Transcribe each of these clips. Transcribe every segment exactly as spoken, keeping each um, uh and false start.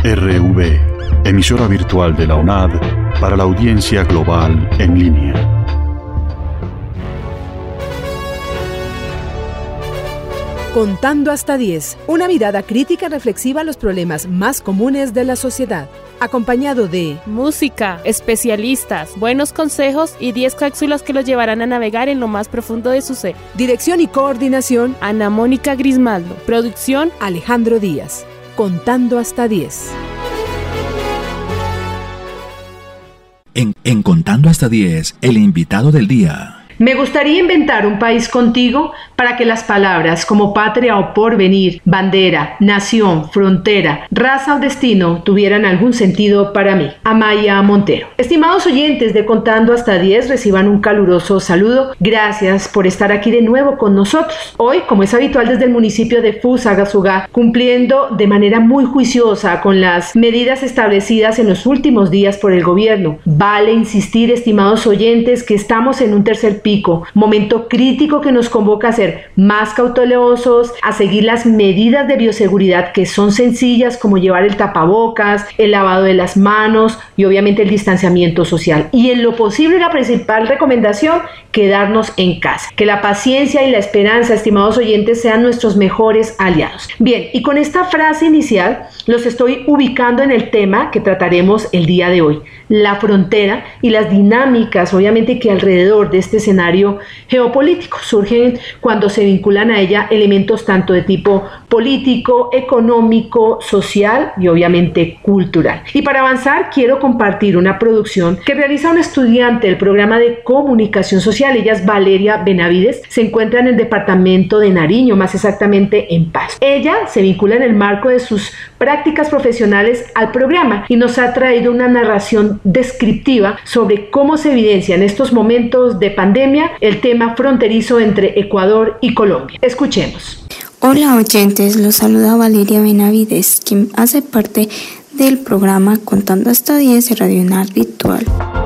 R V, emisora virtual de la U N A D para la audiencia global en línea. Contando hasta diez, una mirada crítica reflexiva a los problemas más comunes de la sociedad, acompañado de música, especialistas, buenos consejos y diez cápsulas que los llevarán a navegar en lo más profundo de su ser. Dirección y coordinación, Ana Mónica Grismaldo. Producción, Alejandro Díaz. Contando hasta diez. En, en Contando hasta diez, el invitado del día. Me gustaría inventar un país contigo para que las palabras como patria o porvenir, bandera, nación, frontera, raza o destino tuvieran algún sentido para mí. Amaya Montero. Estimados oyentes de Contando hasta diez, reciban un caluroso saludo. Gracias por estar aquí de nuevo con nosotros. Hoy, como es habitual desde el municipio de Fusagasugá, cumpliendo de manera muy juiciosa con las medidas establecidas en los últimos días por el gobierno. Vale insistir, estimados oyentes, que estamos en un tercer pico. Momento crítico que nos convoca a ser más cautelosos, a seguir las medidas de bioseguridad que son sencillas, como llevar el tapabocas, el lavado de las manos y obviamente el distanciamiento social. Y en lo posible, la principal recomendación, quedarnos en casa. Que la paciencia y la esperanza, estimados oyentes, sean nuestros mejores aliados. Bien, y con esta frase inicial los estoy ubicando en el tema que trataremos el día de hoy, la frontera y las dinámicas, obviamente, que alrededor de este escenario geopolítico surgen cuando se vinculan a ella elementos tanto de tipo político, económico, social y obviamente cultural. Y para avanzar quiero compartir una producción que realiza un estudiante del programa de comunicación social. Ella es Valeria Benavides, se encuentra en el departamento de Nariño, más exactamente en Pasto. Ella se vincula en el marco de sus prácticas profesionales al programa y nos ha traído una narración descriptiva sobre cómo se evidencia en estos momentos de pandemia el tema fronterizo entre Ecuador y Colombia. Escuchemos. Hola oyentes, los saluda Valeria Benavides, quien hace parte del programa Contando hasta diez de Radio U N A D Virtual.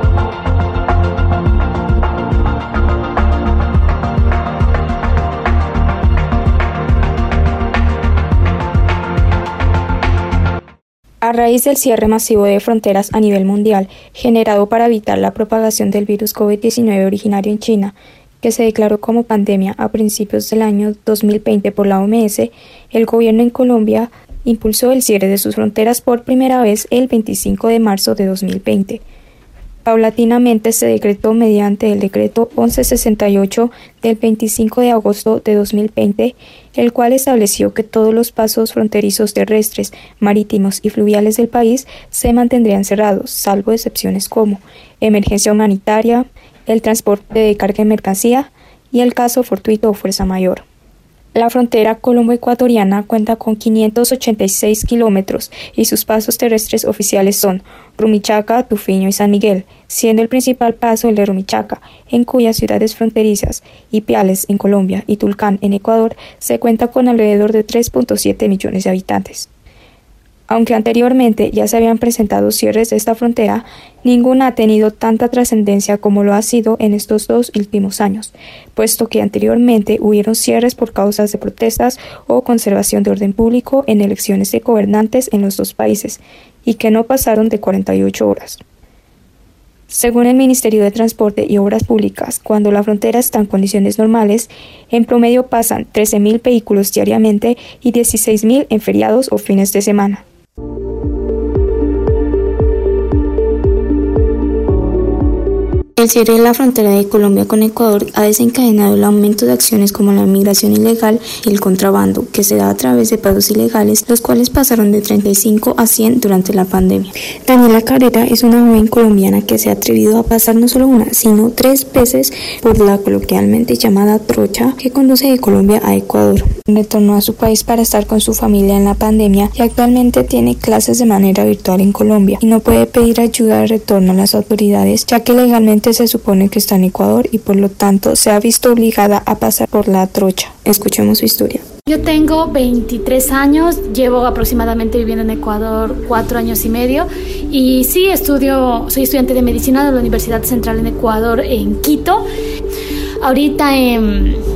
A raíz del cierre masivo de fronteras a nivel mundial, generado para evitar la propagación del virus COVID diecinueve originario en China, que se declaró como pandemia a principios del año dos mil veinte por la O M S, el gobierno en Colombia impulsó el cierre de sus fronteras por primera vez el veinticinco de marzo de dos mil veinte. Paulatinamente se decretó mediante el decreto once sesenta y ocho del veinticinco de agosto de dos mil veinte, el cual estableció que todos los pasos fronterizos terrestres, marítimos y fluviales del país se mantendrían cerrados, salvo excepciones como emergencia humanitaria, el transporte de carga y mercancía y el caso fortuito o fuerza mayor. La frontera colombo-ecuatoriana cuenta con quinientos ochenta y seis kilómetros y sus pasos terrestres oficiales son Rumichaca, Tufiño y San Miguel, siendo el principal paso el de Rumichaca, en cuyas ciudades fronterizas, Ipiales en Colombia y Tulcán en Ecuador, se cuenta con alrededor de tres punto siete millones de habitantes. Aunque anteriormente ya se habían presentado cierres de esta frontera, ninguna ha tenido tanta trascendencia como lo ha sido en estos dos últimos años, puesto que anteriormente hubieron cierres por causas de protestas o conservación de orden público en elecciones de gobernantes en los dos países, y que no pasaron de cuarenta y ocho horas. Según el Ministerio de Transporte y Obras Públicas, cuando la frontera está en condiciones normales, en promedio pasan trece mil vehículos diariamente y dieciséis mil en feriados o fines de semana. El cierre de la frontera de Colombia con Ecuador ha desencadenado el aumento de acciones como la migración ilegal y el contrabando, que se da a través de pasos ilegales, los cuales pasaron de treinta y cinco a cien durante la pandemia. Daniela Cabrera es una joven colombiana que se ha atrevido a pasar no solo una, sino tres veces por la coloquialmente llamada trocha que conduce de Colombia a Ecuador. Retornó a su país para estar con su familia en la pandemia y actualmente tiene clases de manera virtual en Colombia y no puede pedir ayuda de retorno a las autoridades, ya que legalmente se supone que está en Ecuador y por lo tanto se ha visto obligada a pasar por la trocha. Escuchemos su historia. Yo tengo veintitrés años, llevo aproximadamente viviendo en Ecuador cuatro años y medio y sí estudio, soy estudiante de medicina de la Universidad Central en Ecuador en Quito. Ahorita en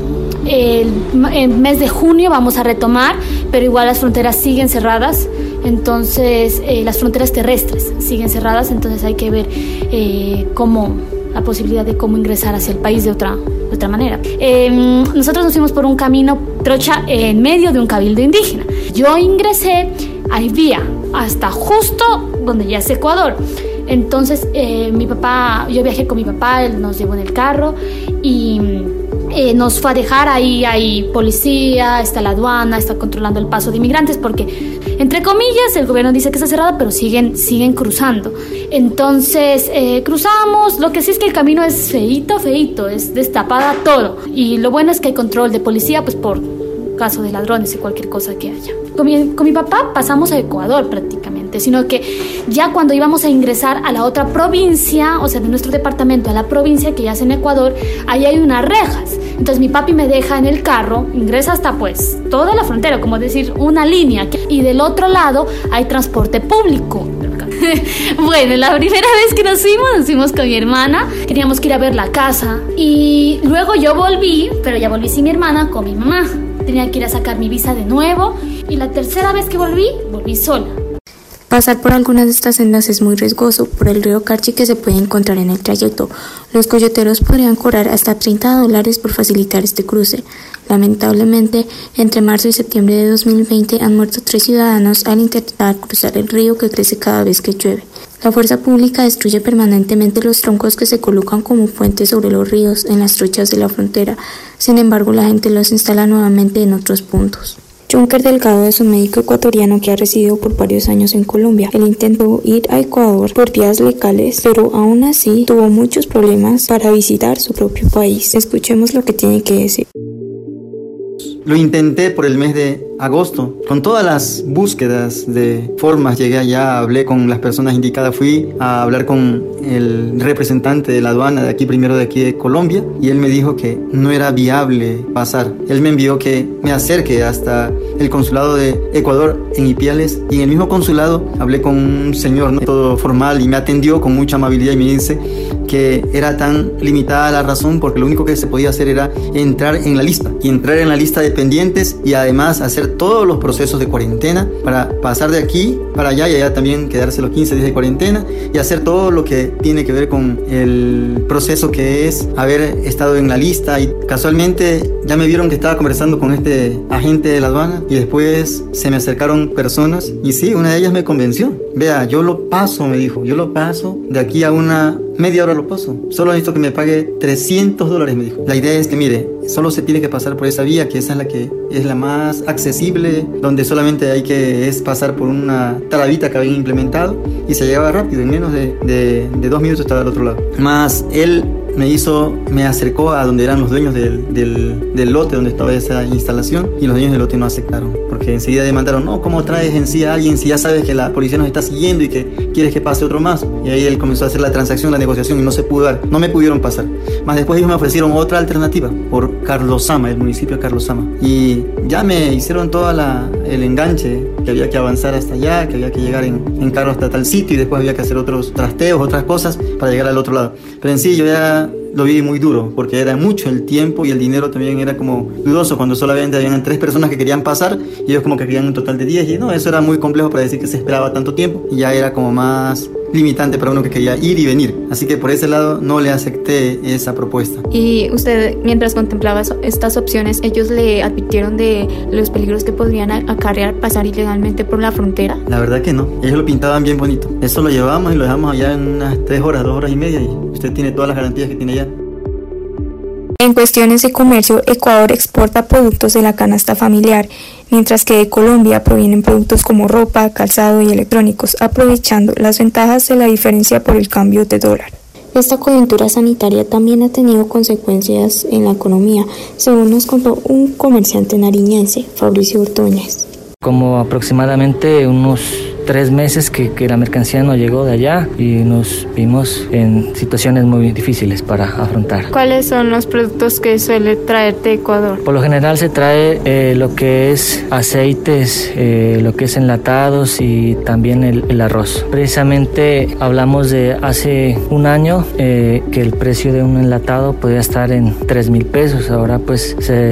el, el mes de junio vamos a retomar, pero igual las fronteras siguen cerradas. Entonces, eh, las fronteras terrestres siguen cerradas, entonces hay que ver eh, cómo, la posibilidad de cómo ingresar hacia el país de otra, de otra manera. Eh, nosotros nos fuimos por un camino trocha en medio de un cabildo indígena. Yo ingresé, hay vía, hasta justo donde ya es Ecuador. Entonces, eh, mi papá, yo viajé con mi papá, él nos llevó en el carro y eh, nos fue a dejar ahí, hay policía, está la aduana, está controlando el paso de inmigrantes porque, entre comillas, el gobierno dice que está cerrada, pero siguen, siguen cruzando. Entonces, eh, cruzamos, lo que sí es que el camino es feíto, feíto, es destapada todo. Y lo bueno es que hay control de policía, pues por caso de ladrones y cualquier cosa que haya. Con mi, con mi papá pasamos a Ecuador prácticamente, sino que ya cuando íbamos a ingresar a la otra provincia, o sea, de nuestro departamento a la provincia que ya es en Ecuador, ahí hay unas rejas. Entonces mi papi me deja en el carro, ingresa hasta pues toda la frontera, como decir, una línea, y del otro lado hay transporte público. Bueno, la primera vez que nos fuimos, nos fuimos con mi hermana, teníamos que ir a ver la casa y luego yo volví, pero ya volví sin mi hermana, con mi mamá. Tenía que ir a sacar mi visa de nuevo y la tercera vez que volví, volví sola. Pasar por algunas de estas sendas es muy riesgoso por el río Carchi que se puede encontrar en el trayecto. Los coyoteros podrían cobrar hasta treinta dólares por facilitar este cruce. Lamentablemente, entre marzo y septiembre de dos mil veinte han muerto tres ciudadanos al intentar cruzar el río que crece cada vez que llueve. La fuerza pública destruye permanentemente los troncos que se colocan como puentes sobre los ríos en las trochas de la frontera. Sin embargo, la gente los instala nuevamente en otros puntos. Junker Delgado es un médico ecuatoriano que ha residido por varios años en Colombia. Él intentó ir a Ecuador por vías legales, pero aún así tuvo muchos problemas para visitar su propio país. Escuchemos lo que tiene que decir. Lo intenté por el mes de agosto. Con todas las búsquedas de formas llegué allá, hablé con las personas indicadas, fui a hablar con el representante de la aduana de aquí, primero de aquí de Colombia, y él me dijo que no era viable pasar. Él me envió que me acerque hasta el consulado de Ecuador en Ipiales, y en el mismo consulado hablé con un señor, ¿no?, todo formal, y me atendió con mucha amabilidad y me dice que era tan limitada la razón porque lo único que se podía hacer era entrar en la lista y entrar en la lista de pendientes y además hacer todos los procesos de cuarentena para pasar de aquí para allá y allá también quedarse los quince días de cuarentena y hacer todo lo que tiene que ver con el proceso que es haber estado en la lista. Y casualmente ya me vieron que estaba conversando con este agente de la aduana y después se me acercaron personas y sí, una de ellas me convenció. Vea, yo lo paso, me dijo, yo lo paso de aquí a una media hora lo paso. Solo necesito que me pague trescientos dólares, me dijo. La idea es que, mire, solo se tiene que pasar por esa vía, que esa es la que es la más accesible, donde solamente hay que es pasar por una trabita que habían implementado y se llegaba rápido, en menos de, de, de dos minutos estaba al otro lado. Más él me hizo, me acercó a donde eran los dueños del, del, del lote donde estaba esa instalación y los dueños del lote no aceptaron porque enseguida demandaron, no, ¿cómo traes en sí a alguien si ya sabes que la policía nos está siguiendo y que quieres que pase otro más? Y ahí él comenzó a hacer la transacción, la negociación y no se pudo dar, no me pudieron pasar. Más después ellos me ofrecieron otra alternativa por Carlosama, el municipio de Carlosama, y ya me hicieron todo el enganche, que había que avanzar hasta allá, que había que llegar en, en carro hasta tal sitio y después había que hacer otros trasteos, otras cosas para llegar al otro lado. Pero en sí yo ya lo vi muy duro porque era mucho el tiempo y el dinero también era como dudoso cuando solamente habían tres personas que querían pasar y ellos como que querían un total de diez y no, eso era muy complejo para decir que se esperaba tanto tiempo y ya era como más limitante para uno que quería ir y venir. Así que por ese lado no le acepté esa propuesta. Y usted, mientras contemplaba estas opciones, ¿ellos le advirtieron de los peligros que podrían acarrear pasar ilegalmente por la frontera? La verdad que no. Ellos lo pintaban bien bonito. Eso lo llevamos y lo dejamos allá en unas tres horas, dos horas y media y usted tiene todas las garantías que tiene allá. En cuestiones de comercio, Ecuador exporta productos de la canasta familiar, mientras que de Colombia provienen productos como ropa, calzado y electrónicos, aprovechando las ventajas de la diferencia por el cambio de dólar. Esta coyuntura sanitaria también ha tenido consecuencias en la economía, según nos contó un comerciante nariñense, Fabricio Ordóñez. Como aproximadamente unos tres meses que, que la mercancía no llegó de allá y nos vimos en situaciones muy difíciles para afrontar. ¿Cuáles son los productos que suele traer de Ecuador? Por lo general se trae eh, lo que es aceites, eh, lo que es enlatados y también el, el arroz. Precisamente hablamos de hace un año eh, que el precio de un enlatado podía estar en tres mil pesos. Ahora pues se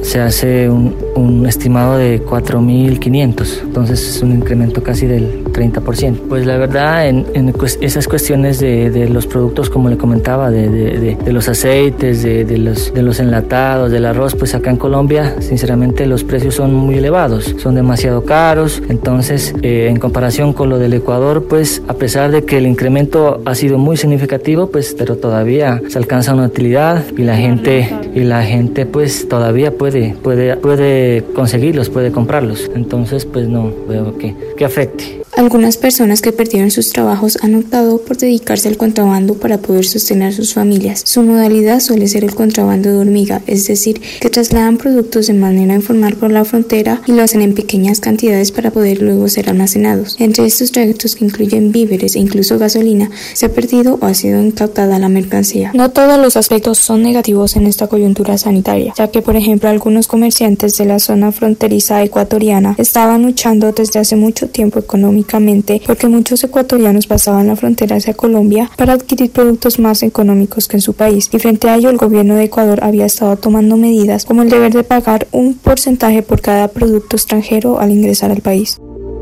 se hace un, un estimado de cuatro mil quinientos, entonces es un incremento casi del treinta por ciento. Pues la verdad, en, en esas cuestiones de, de los productos, como le comentaba, de, de, de, de los aceites, de, de, los, de los enlatados, del arroz, pues acá en Colombia, sinceramente, los precios son muy elevados, son demasiado caros. Entonces, eh, en comparación con lo del Ecuador, pues a pesar de que el incremento ha sido muy significativo, pues pero todavía se alcanza una utilidad y la gente y la gente pues todavía puede puede puede conseguirlos, puede comprarlos. Entonces, pues no veo que que afecte. Algunas personas que perdieron sus trabajos han optado por dedicarse al contrabando para poder sostener sus familias. Su modalidad suele ser el contrabando de hormiga, es decir, que trasladan productos de manera informal por la frontera y lo hacen en pequeñas cantidades para poder luego ser almacenados. Entre estos trayectos, que incluyen víveres e incluso gasolina, se ha perdido o ha sido incautada la mercancía. No todos los aspectos son negativos en esta coyuntura sanitaria, ya que, por ejemplo, algunos comerciantes de la zona fronteriza ecuatoriana estaban luchando desde hace mucho tiempo económicamente, porque muchos ecuatorianos pasaban la frontera hacia Colombia para adquirir productos más económicos que en su país, y frente a ello el gobierno de Ecuador había estado tomando medidas como el deber de pagar un porcentaje por cada producto extranjero al ingresar al país.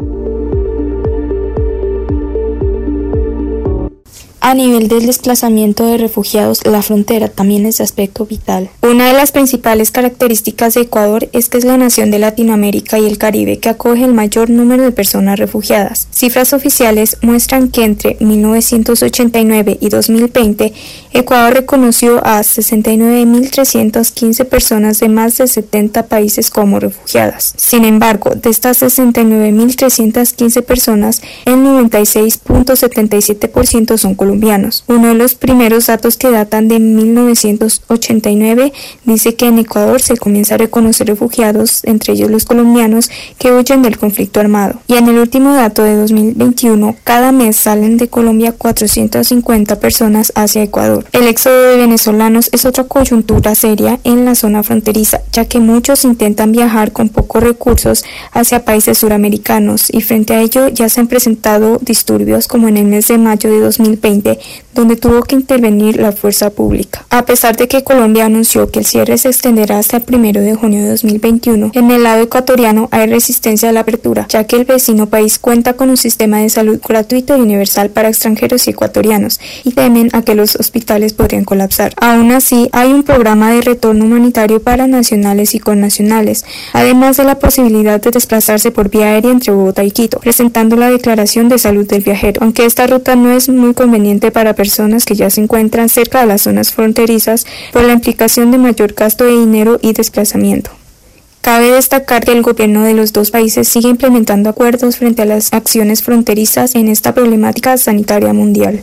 A nivel del desplazamiento de refugiados, la frontera también es de aspecto vital. Una de las principales características de Ecuador es que es la nación de Latinoamérica y el Caribe que acoge el mayor número de personas refugiadas. Cifras oficiales muestran que entre mil novecientos ochenta y nueve y dos mil veinte, Ecuador reconoció a sesenta y nueve mil trescientas quince personas de más de setenta países como refugiadas. Sin embargo, de estas sesenta y nueve mil trescientas quince personas, el noventa y seis punto setenta y siete por ciento son colombianos. Colombianos. Uno de los primeros datos, que datan de mil novecientos ochenta y nueve, dice que en Ecuador se comienza a reconocer refugiados, entre ellos los colombianos, que huyen del conflicto armado. Y en el último dato de dos mil veintiuno, cada mes salen de Colombia cuatrocientas cincuenta personas hacia Ecuador. El éxodo de venezolanos es otra coyuntura seria en la zona fronteriza, ya que muchos intentan viajar con pocos recursos hacia países suramericanos, y frente a ello ya se han presentado disturbios, como en el mes de mayo de dos mil veinte, donde tuvo que intervenir la fuerza pública. A pesar de que Colombia anunció que el cierre se extenderá hasta el primero de junio de dos mil veintiuno, en el lado ecuatoriano hay resistencia a la apertura, ya que el vecino país cuenta con un sistema de salud gratuito y universal para extranjeros y ecuatorianos, y temen a que los hospitales podrían colapsar. Aún así, hay un programa de retorno humanitario para nacionales y connacionales, además de la posibilidad de desplazarse por vía aérea entre Bogotá y Quito, presentando la declaración de salud del viajero, aunque esta ruta no es muy conveniente para personas que ya se encuentran cerca de las zonas fronterizas por la implicación de mayor gasto de dinero y desplazamiento. Cabe destacar que el gobierno de los dos países sigue implementando acuerdos frente a las acciones fronterizas en esta problemática sanitaria mundial.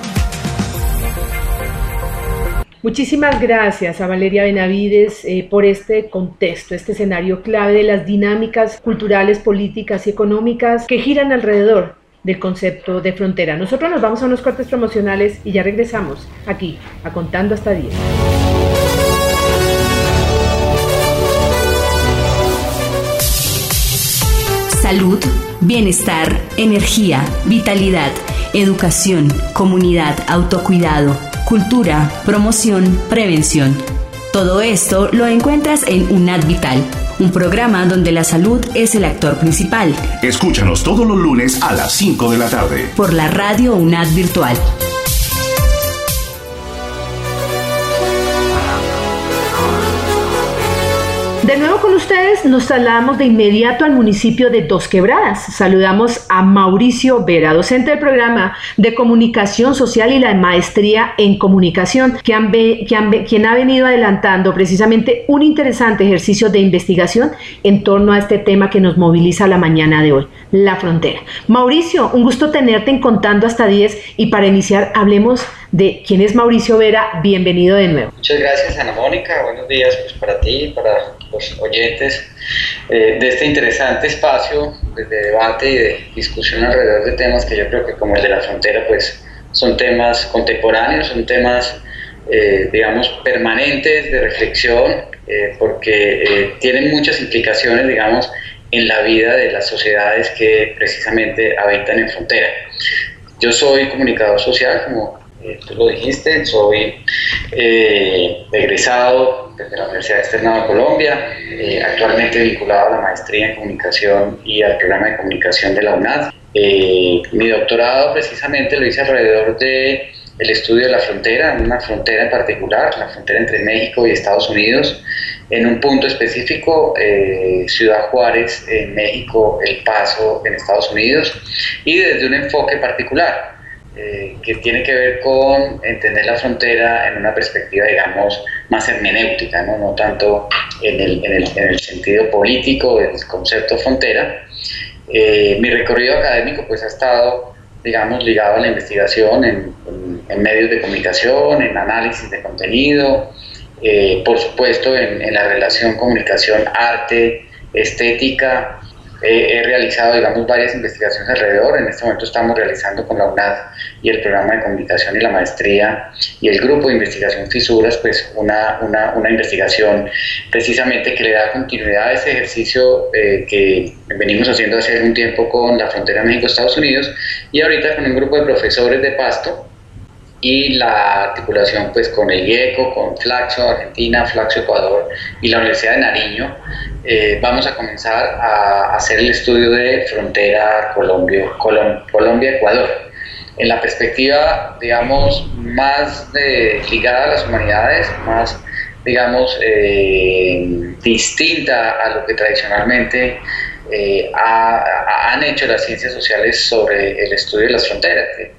Muchísimas gracias a Valeria Benavides eh, por este contexto, este escenario clave de las dinámicas culturales, políticas y económicas que giran alrededor del concepto de frontera. Nosotros nos vamos a unos cortes promocionales y ya regresamos aquí a Contando hasta diez. Salud, bienestar, energía, vitalidad, educación, comunidad, autocuidado, cultura, promoción, prevención. Todo esto lo encuentras en UNAD Vital, un programa donde la salud es el actor principal. Escúchanos todos los lunes a las cinco de la tarde. Por la radio UNAD Virtual. De nuevo con ustedes, nos trasladamos de inmediato al municipio de Dos Quebradas. Saludamos a Mauricio Vera, docente del programa de Comunicación Social y la Maestría en Comunicación, que han ve, que han ve, quien ha venido adelantando precisamente un interesante ejercicio de investigación en torno a este tema que nos moviliza la mañana de hoy, la frontera. Mauricio, un gusto tenerte en Contando hasta diez, y para iniciar hablemos de quién es Mauricio Vera. Bienvenido de nuevo. Muchas gracias, Ana Mónica. Buenos días pues, para ti y para los oyentes eh, de este interesante espacio pues, de debate y de discusión alrededor de temas que yo creo que, como el de la frontera, pues son temas contemporáneos, son temas eh, digamos permanentes de reflexión, eh, porque eh, tienen muchas implicaciones, digamos, en la vida de las sociedades que precisamente habitan en frontera. Yo soy comunicador social, como eh, tú lo dijiste, soy eh, egresado de la Universidad Externado de Colombia, eh, actualmente vinculado a la maestría en comunicación y al programa de comunicación de la UNAD. Eh, mi doctorado precisamente lo hice alrededor de el estudio de la frontera, una frontera en particular, la frontera entre México y Estados Unidos, en un punto específico, eh, Ciudad Juárez en México, El Paso en Estados Unidos, y desde un enfoque particular eh, que tiene que ver con entender la frontera en una perspectiva, digamos, más hermenéutica, no, no tanto en el, en, el, en el sentido político del concepto frontera. Eh, mi recorrido académico pues ha estado, digamos, ligado a la investigación en, en, en medios de comunicación, en análisis de contenido, eh, por supuesto en, en la relación comunicación-arte, estética. Eh, he realizado, digamos, varias investigaciones alrededor. En este momento estamos realizando con la UNAD y el programa de comunicación y la maestría y el grupo de investigación Fisuras, pues una, una, una investigación precisamente que le da continuidad a ese ejercicio eh, que venimos haciendo hace algún tiempo con la frontera México-Estados Unidos, y ahorita con un grupo de profesores de Pasto y la articulación pues con el IECO, con Flaxo Argentina, Flaxo Ecuador y la Universidad de Nariño. Eh, vamos a comenzar a hacer el estudio de frontera Colombia, Colom, Colombia-Ecuador, en la perspectiva, digamos, más de, ligada a las humanidades, más, digamos, eh, distinta a lo que tradicionalmente eh, ha, ha, han hecho las ciencias sociales sobre el estudio de las fronteras. Eh,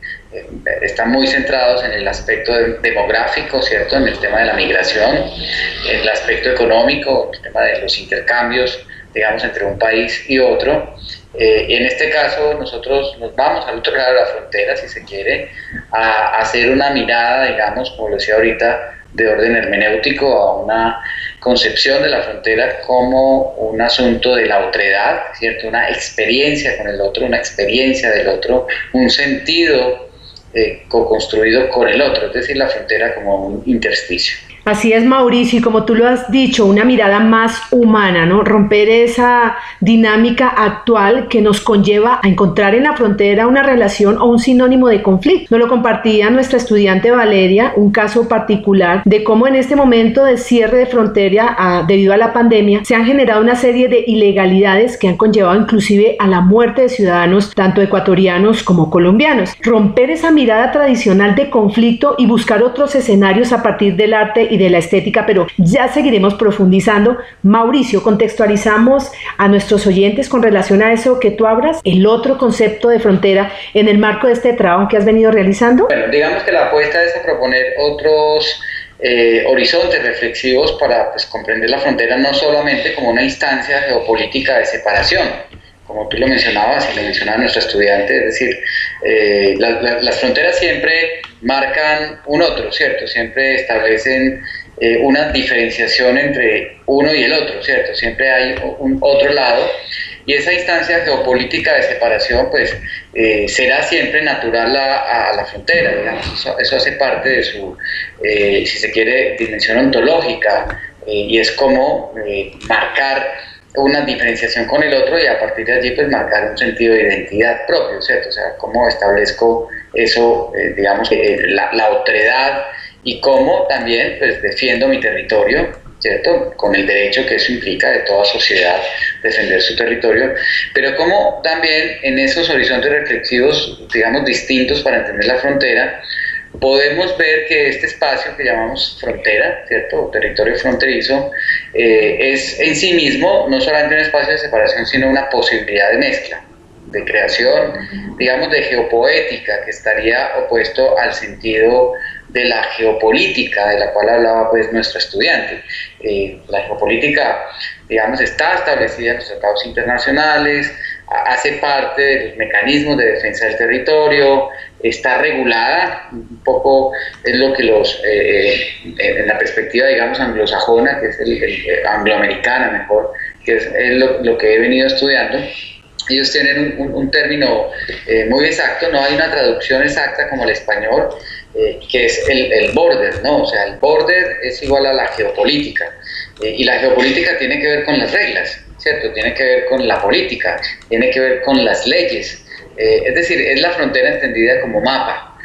están muy centrados en el aspecto de, demográfico, ¿cierto?, en el tema de la migración, en el aspecto económico, el tema de los intercambios, digamos, entre un país y otro. Eh, y en este caso nosotros nos vamos al otro lado de la frontera, si se quiere, a, a hacer una mirada, digamos, como lo decía ahorita, de orden hermenéutico, a una concepción de la frontera como un asunto de la otredad, ¿cierto?, una experiencia con el otro, una experiencia del otro, un sentido Eh, co-construido con el otro, es decir, la frontera como un intersticio. Así es, Mauricio, y como tú lo has dicho, una mirada más humana, ¿no? Romper esa dinámica actual que nos conlleva a encontrar en la frontera una relación o un sinónimo de conflicto. Nos lo compartía nuestra estudiante Valeria, un caso particular de cómo en este momento de cierre de frontera a, debido a la pandemia se han generado una serie de ilegalidades que han conllevado inclusive a la muerte de ciudadanos tanto ecuatorianos como colombianos. Romper esa mirada tradicional de conflicto y buscar otros escenarios a partir del arte y de la estética, pero ya seguiremos profundizando. Mauricio, contextualizamos a nuestros oyentes con relación a eso que tú abras, el otro concepto de frontera en el marco de este trabajo que has venido realizando. Bueno, digamos que la apuesta es a proponer otros eh, horizontes reflexivos para pues, comprender la frontera no solamente como una instancia geopolítica de separación, como tú lo mencionabas y lo mencionaba nuestro estudiante, es decir, eh, la, la, las fronteras siempre marcan un otro, ¿cierto? Siempre establecen eh, una diferenciación entre uno y el otro, ¿cierto? Siempre hay un otro lado, y esa instancia geopolítica de separación, pues, eh, será siempre natural a, a la frontera, digamos, eso, eso hace parte de su, eh, si se quiere, dimensión ontológica, eh, y es como eh, marcar una diferenciación con el otro y a partir de allí pues marcar un sentido de identidad propio, ¿cierto? O sea, cómo establezco eso, eh, digamos, eh, la, la otredad, y cómo también pues defiendo mi territorio, ¿cierto? Con el derecho que eso implica de toda sociedad defender su territorio, pero cómo también en esos horizontes reflexivos, digamos, distintos para entender la frontera, podemos ver que este espacio que llamamos frontera, ¿cierto?, o territorio fronterizo, eh, es en sí mismo no solamente un espacio de separación, sino una posibilidad de mezcla, de creación, digamos, de geopoética, que estaría opuesto al sentido de la geopolítica, de la cual hablaba pues nuestro estudiante. Eh, la geopolítica, digamos, está establecida en los tratados internacionales, hace parte de los mecanismos de defensa del territorio, está regulada, un poco es lo que los, eh, en la perspectiva, digamos, anglosajona, que es el, el angloamericana mejor, que es, es lo, lo que he venido estudiando. Ellos tienen un, un, un término eh, muy exacto, no hay una traducción exacta como el español, eh, que es el, el border, ¿no? O sea, el border es igual a la geopolítica, eh, y la geopolítica tiene que ver con las reglas, ¿cierto? Tiene que ver con la política, tiene que ver con las leyes, eh, es decir, es la frontera entendida como mapa,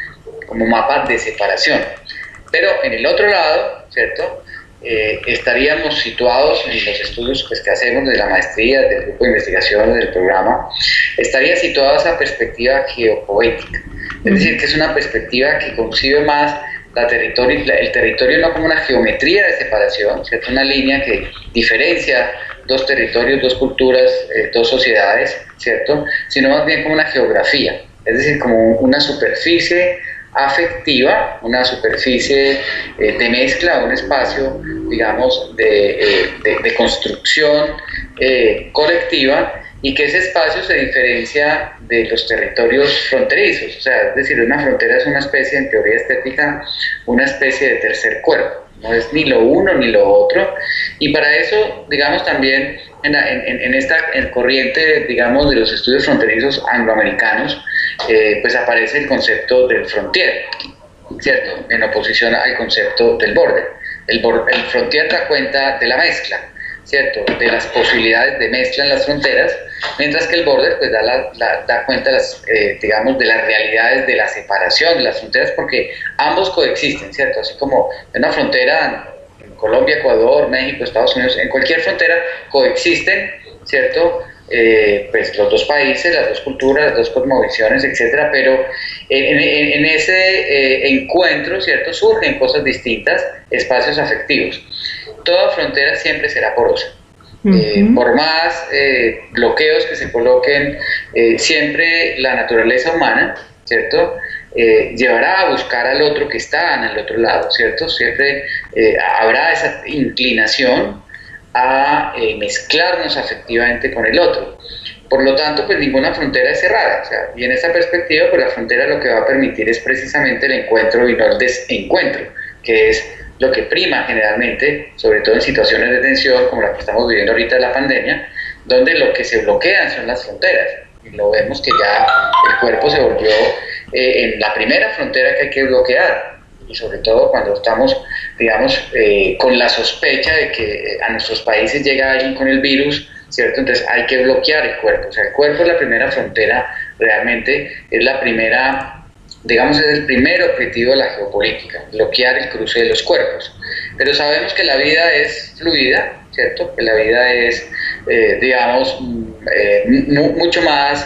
como mapa de separación. Pero en el otro lado, ¿cierto? Eh, estaríamos situados en los estudios pues, que hacemos de la maestría, del grupo de investigación, del programa, estaría situada esa perspectiva geopoética, es decir, que es una perspectiva que concibe más la territorio, el territorio no como una geometría de separación, ¿cierto? Una línea que diferencia dos territorios, dos culturas, eh, dos sociedades, ¿cierto? Sino más bien como una geografía, es decir, como una superficie afectiva, una superficie eh, de mezcla, un espacio, digamos, de, eh, de, de construcción eh, colectiva, y que ese espacio se diferencia de los territorios fronterizos, o sea, es decir, una frontera es una especie, en teoría estética, una especie de tercer cuerpo, no es ni lo uno ni lo otro, y para eso, digamos, también en, en, en esta en corriente, digamos, de los estudios fronterizos angloamericanos, eh, pues aparece el concepto del frontier, ¿cierto?, en oposición al concepto del border. El, bor el frontier da cuenta de la mezcla, ¿cierto?, de las posibilidades de mezcla en las fronteras, mientras que el border pues da, la, la, da cuenta las, eh, digamos, de las realidades de la separación de las fronteras, porque ambos coexisten, ¿cierto? Así como en una frontera en Colombia, Ecuador, México, Estados Unidos, en cualquier frontera coexisten, ¿cierto?, eh, pues los dos países, las dos culturas, las dos cosmovisiones, etcétera, pero en, en, en ese eh, encuentro, ¿cierto?, surgen cosas distintas, espacios afectivos. Toda frontera siempre será porosa. Uh-huh. Eh, por más eh, bloqueos que se coloquen, eh, siempre la naturaleza humana, ¿cierto?, eh, llevará a buscar al otro que está en el otro lado, ¿cierto? Siempre eh, habrá esa inclinación a eh, mezclarnos afectivamente con el otro. Por lo tanto, pues ninguna frontera es cerrada, o sea, y en esa perspectiva, pues la frontera lo que va a permitir es precisamente el encuentro y no el desencuentro, que es lo que prima generalmente, sobre todo en situaciones de tensión como la que estamos viviendo ahorita de la pandemia, donde lo que se bloquean son las fronteras. Y lo vemos que ya el cuerpo se volvió eh, en la primera frontera que hay que bloquear, y sobre todo cuando estamos, digamos, eh, con la sospecha de que a nuestros países llega alguien con el virus, ¿cierto? Entonces hay que bloquear el cuerpo. O sea, el cuerpo es la primera frontera, realmente es la primera, digamos, es el primer objetivo de la geopolítica, bloquear el cruce de los cuerpos. Pero sabemos que la vida es fluida, ¿cierto? Que la vida es, eh, digamos, eh, mucho más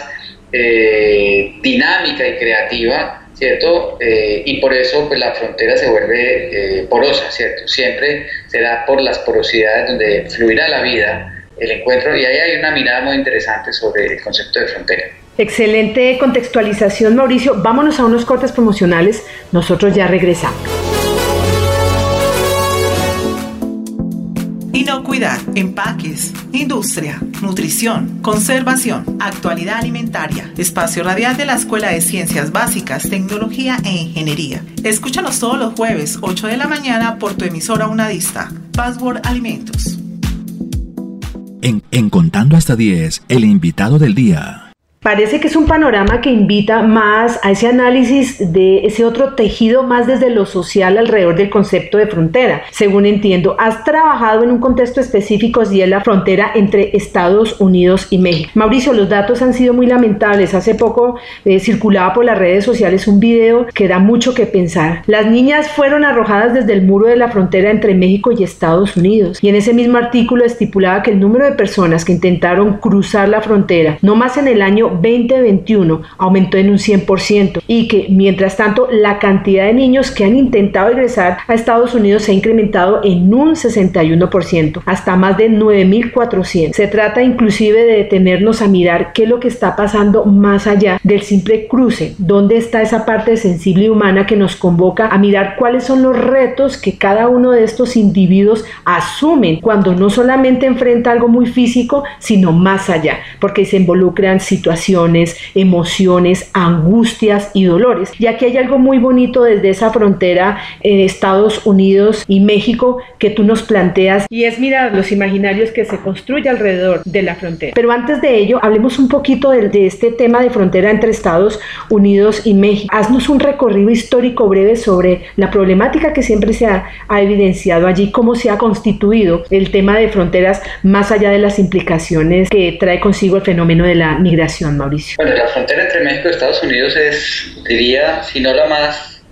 eh, dinámica y creativa, ¿cierto? Eh, y por eso pues, la frontera se vuelve eh, porosa, ¿cierto? Siempre será por las porosidades donde fluirá la vida, el encuentro, y ahí hay una mirada muy interesante sobre el concepto de frontera. Excelente contextualización, Mauricio. Vámonos a unos cortes promocionales, nosotros ya regresamos. Inocuidad, empaques, industria, nutrición, conservación, actualidad alimentaria. Espacio radial de la Escuela de Ciencias Básicas, Tecnología e Ingeniería. Escúchanos todos los jueves, ocho de la mañana, por tu emisora Unadista. Password Alimentos. En, en Contando hasta diez, el invitado del día. Parece que es un panorama que invita más a ese análisis de ese otro tejido más desde lo social alrededor del concepto de frontera. Según entiendo, has trabajado en un contexto específico y es la frontera entre Estados Unidos y México. Mauricio, los datos han sido muy lamentables. Hace poco eh, circulaba por las redes sociales un video que da mucho que pensar. Las niñas fueron arrojadas desde el muro de la frontera entre México y Estados Unidos. Y en ese mismo artículo estipulaba que el número de personas que intentaron cruzar la frontera, no más en el año veinte veintiuno, aumentó en un cien por ciento, y que mientras tanto la cantidad de niños que han intentado ingresar a Estados Unidos se ha incrementado en un sesenta y uno por ciento, hasta más de nueve mil cuatrocientos. Se trata inclusive de detenernos a mirar qué es lo que está pasando más allá del simple cruce, dónde está esa parte sensible y humana que nos convoca a mirar cuáles son los retos que cada uno de estos individuos asumen cuando no solamente enfrenta algo muy físico, sino más allá, porque se involucran situaciones, emociones, angustias y dolores. Y aquí hay algo muy bonito desde esa frontera en Estados Unidos y México que tú nos planteas, y es mirar los imaginarios que se construye alrededor de la frontera. Pero antes de ello, hablemos un poquito de, de este tema de frontera entre Estados Unidos y México. Haznos un recorrido histórico breve sobre la problemática que siempre se ha, ha evidenciado allí, cómo se ha constituido el tema de fronteras más allá de las implicaciones que trae consigo el fenómeno de la migración. Mauricio. Bueno, la frontera entre México y Estados Unidos es, diría, si no la más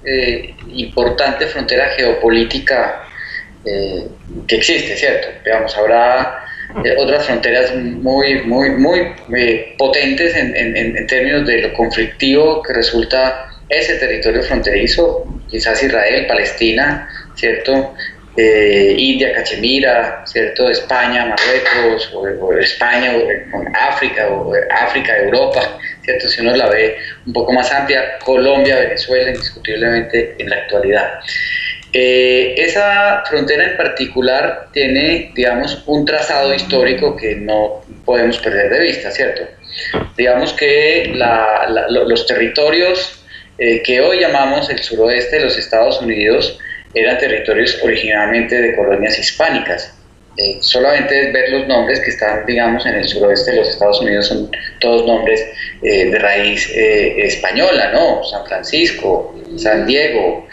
eh, importante frontera geopolítica eh, que existe, ¿cierto? Digamos, habrá eh, otras fronteras muy, muy, muy eh, potentes en, en, en términos de lo conflictivo que resulta ese territorio fronterizo, quizás Israel, Palestina, ¿cierto? Eh, India, Cachemira, ¿cierto? España, Marruecos, o, o España, o, con África, o África, Europa, ¿cierto? Si uno la ve un poco más amplia, Colombia, Venezuela, indiscutiblemente en la actualidad. Eh, esa frontera en particular tiene, digamos, un trazado histórico que no podemos perder de vista, ¿cierto? Digamos que la, la, los territorios eh, que hoy llamamos el suroeste de los Estados Unidos eran territorios originalmente de colonias hispánicas. Eh, solamente ver los nombres que están, digamos, en el suroeste de los Estados Unidos son todos nombres eh, de raíz eh, española, ¿no? San Francisco, San Diego,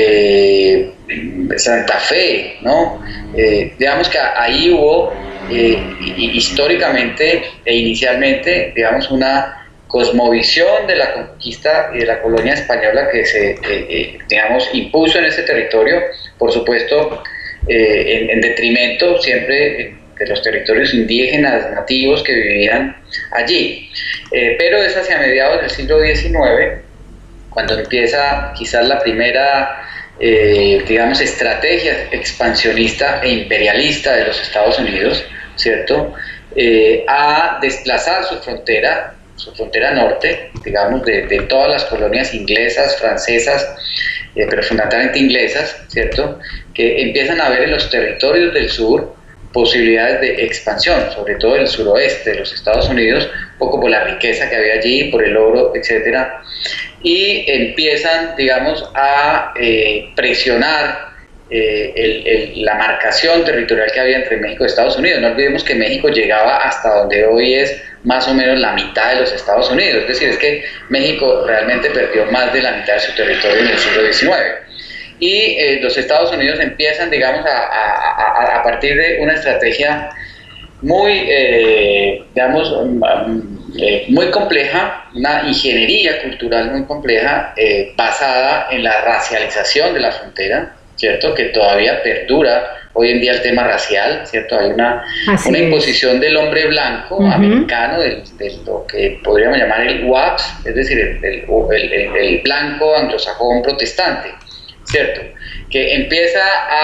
eh, Santa Fe, ¿no? Eh, digamos que ahí hubo eh, históricamente e inicialmente, digamos, una cosmovisión de la conquista y de la colonia española que se, eh, eh, digamos, impuso en ese territorio, por supuesto, eh, en, en detrimento siempre de los territorios indígenas nativos que vivían allí. Eh, pero es hacia mediados del siglo diecinueve cuando empieza quizás la primera, eh, digamos, estrategia expansionista e imperialista de los Estados Unidos, ¿cierto?, eh, a desplazar su frontera, su frontera norte, digamos, de, de todas las colonias inglesas, francesas, eh, pero fundamentalmente inglesas, ¿cierto?, que empiezan a ver en los territorios del sur posibilidades de expansión, sobre todo el suroeste de los Estados Unidos, un poco por la riqueza que había allí, por el oro, etcétera, y empiezan, digamos, a eh, presionar eh, el, el, la marcación territorial que había entre México y Estados Unidos. No olvidemos que México llegaba hasta donde hoy es más o menos la mitad de los Estados Unidos, es decir, es que México realmente perdió más de la mitad de su territorio en el siglo diecinueve. Y eh, los Estados Unidos empiezan, digamos, a, a, a, a partir de una estrategia muy, eh, digamos, eh, muy compleja, una ingeniería cultural muy compleja, eh, basada en la racialización de la frontera, ¿cierto?, que todavía perdura hoy en día el tema racial, ¿cierto? Hay una, una imposición del hombre blanco, uh-huh, americano, de, de lo que podríamos llamar el W A P S, es decir, el, el, el, el blanco anglosajón protestante, ¿cierto?, que empieza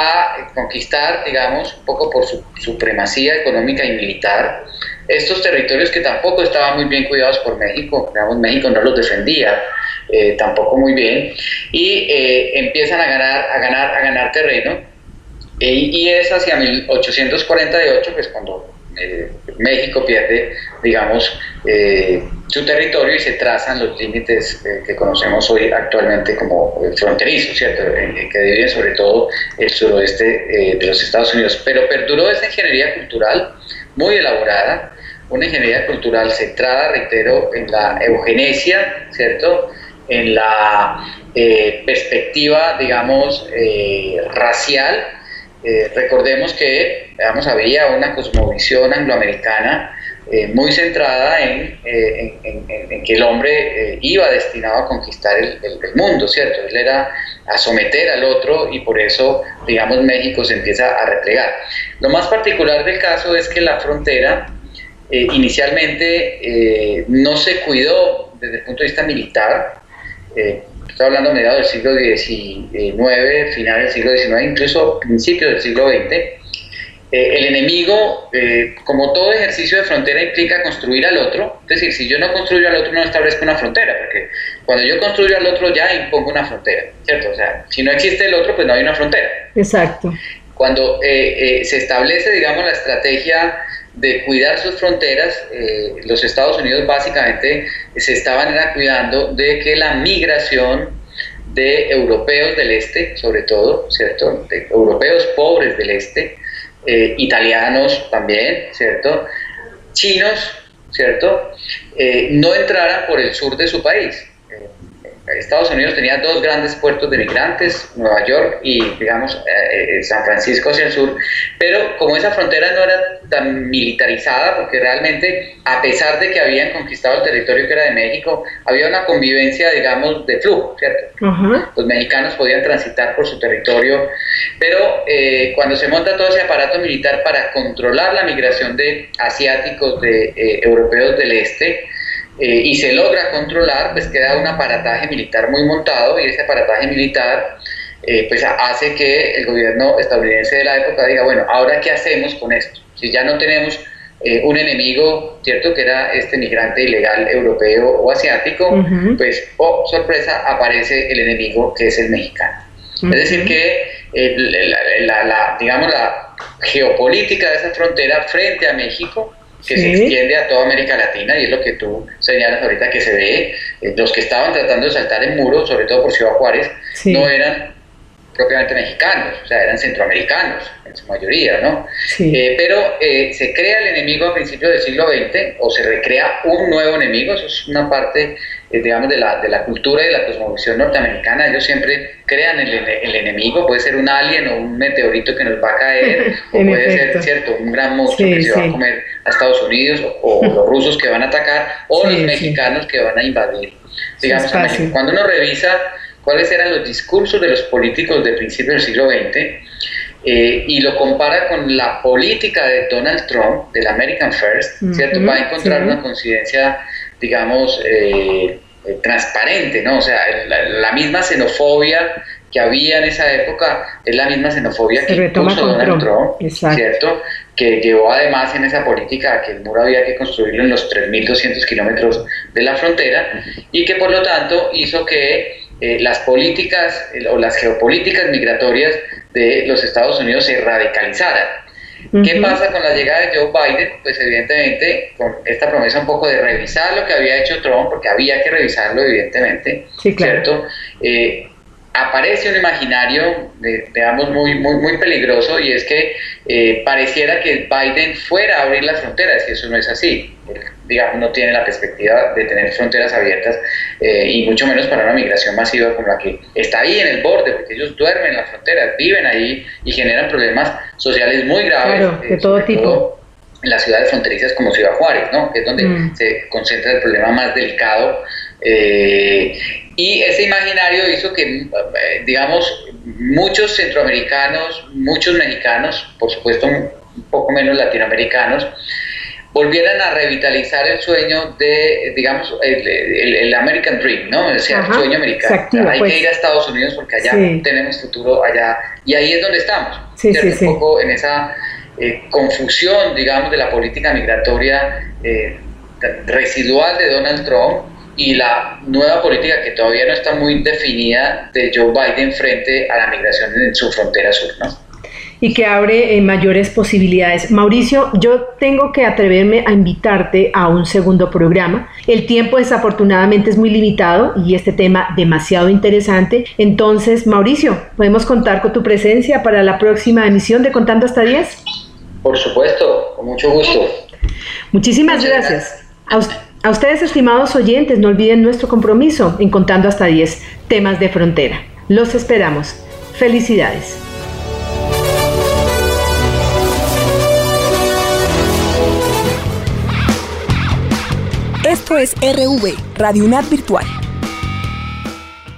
a conquistar, digamos, un poco por su supremacía económica y militar, estos territorios que tampoco estaban muy bien cuidados por México, digamos, México no los defendía eh, tampoco muy bien, y eh, empiezan a ganar, a ganar, a ganar terreno, eh, y es hacia mil ochocientos cuarenta y ocho, que es cuando eh, México pierde, digamos, eh, su territorio y se trazan los límites eh, que conocemos hoy actualmente como eh, fronterizos, ¿cierto?, eh, que dividen sobre todo el suroeste eh, de los Estados Unidos. Pero perduró esa ingeniería cultural muy elaborada, una ingeniería cultural centrada, reitero, en la eugenesia, ¿cierto?, en la eh, perspectiva, digamos, eh, racial. Eh, recordemos que, digamos, había una cosmovisión angloamericana eh, muy centrada en, eh, en, en, en que el hombre eh, iba destinado a conquistar el, el, el mundo, ¿cierto? Él era a someter al otro y por eso, digamos, México se empieza a replegar. Lo más particular del caso es que la frontera eh, inicialmente eh, no se cuidó desde el punto de vista militar. Eh, Estoy hablando a mediados del siglo diecinueve, final del siglo diecinueve, incluso principios del siglo veinte. Eh, el enemigo, eh, como todo ejercicio de frontera, implica construir al otro. Es decir, si yo no construyo al otro, no establezco una frontera, porque cuando yo construyo al otro ya impongo una frontera, ¿cierto? O sea, si no existe el otro, pues no hay una frontera. Exacto. Cuando eh, eh, se establece, digamos, la estrategia de cuidar sus fronteras, eh, los Estados Unidos básicamente se estaban era cuidando de que la migración de europeos del este, sobre todo, ¿cierto?, de europeos pobres del este, eh, italianos también, ¿cierto?, chinos, ¿cierto?, eh, no entraran por el sur de su país. Eh, Estados Unidos tenía dos grandes puertos de migrantes, Nueva York y, digamos, eh, San Francisco hacia el sur, pero como esa frontera no era tan militarizada, porque realmente, a pesar de que habían conquistado el territorio que era de México, había una convivencia, digamos, de flujo, ¿cierto? Uh-huh. Los mexicanos podían transitar por su territorio, pero eh, cuando se monta todo ese aparato militar para controlar la migración de asiáticos, de eh, europeos del este, Eh, y se logra controlar, pues queda un aparataje militar muy montado, y ese aparataje militar eh, pues hace que el gobierno estadounidense de la época diga, bueno, ¿ahora qué hacemos con esto? Si ya no tenemos eh, un enemigo, ¿cierto?, que era este migrante ilegal europeo o asiático, uh-huh. pues, oh, sorpresa, aparece el enemigo que es el mexicano. Uh-huh. Es decir que, eh, la, la, la, digamos, la geopolítica de esa frontera frente a México, que sí. se extiende a toda América Latina, y es lo que tú señalas ahorita que se ve, eh, los que estaban tratando de saltar el muro, sobre todo por Ciudad Juárez, sí. no eran propiamente mexicanos, o sea, eran centroamericanos, en su mayoría, ¿no? Sí. Eh, pero eh, se crea el enemigo a principios del siglo veinte, o se recrea un nuevo enemigo, eso es una parte, eh, digamos, de la, de la cultura y de la cosmovisión norteamericana. Ellos siempre crean el, el enemigo, puede ser un alien o un meteorito que nos va a caer, o puede efecto. ser, ¿cierto?, un gran monstruo sí, que se sí. va a comer a Estados Unidos, o, o los rusos que van a atacar, o sí, los mexicanos sí. que van a invadir, digamos, sí, a México. Cuando uno revisa cuáles eran los discursos de los políticos de principios del siglo veinte, eh, y lo compara con la política de Donald Trump, del American First, uh-huh, ¿cierto? Va a encontrar sí. una coincidencia, digamos, eh, eh, transparente, ¿no? O sea, la, la misma xenofobia que había en esa época es la misma xenofobia Se que impuso Donald Trump, Trump ¿cierto? Que llevó además en esa política que el muro había que construirlo en los tres mil doscientos kilómetros de la frontera, y que por lo tanto hizo que Eh, las políticas eh, o las geopolíticas migratorias de los Estados Unidos se radicalizaran. Uh-huh. ¿Qué pasa con la llegada de Joe Biden? Pues evidentemente con esta promesa un poco de revisar lo que había hecho Trump, porque había que revisarlo evidentemente, sí, claro. ¿cierto? Eh, aparece un imaginario, de, digamos, muy, muy, muy peligroso, y es que eh, pareciera que Biden fuera a abrir las fronteras, y eso no es así. Él, digamos, no tiene la perspectiva de tener fronteras abiertas, eh, y mucho menos para una migración masiva como la que está ahí en el borde, porque ellos duermen en las fronteras, viven ahí y generan problemas sociales muy graves. Claro, de eh, todo tipo. Todo en las ciudades fronterizas como Ciudad Juárez, ¿no? Que es donde mm. se concentra el problema más delicado. Eh, y ese imaginario hizo que, digamos, muchos centroamericanos, muchos mexicanos, por supuesto un poco menos latinoamericanos, volvieran a revitalizar el sueño de, digamos, el, el, el American Dream, ¿no? O sea, Ajá, el sueño americano. Activa, Hay pues, que ir a Estados Unidos porque allá sí. tenemos futuro allá, y ahí es donde estamos. Sí, sí, un sí. poco en esa eh, confusión, digamos, de la política migratoria eh, residual de Donald Trump, y la nueva política que todavía no está muy definida de Joe Biden frente a la migración en su frontera sur, ¿no? Y que abre eh, mayores posibilidades. Mauricio, yo tengo que atreverme a invitarte a un segundo programa. El tiempo desafortunadamente es muy limitado y este tema demasiado interesante. Entonces, Mauricio, ¿podemos contar con tu presencia para la próxima emisión de Contando hasta diez? Por supuesto, con mucho gusto. Muchísimas Muchas gracias. gracias. A, a ustedes, estimados oyentes, no olviden nuestro compromiso en Contando hasta diez, temas de frontera. Los esperamos. Felicidades. Esto es R V, Radio UNAD Virtual.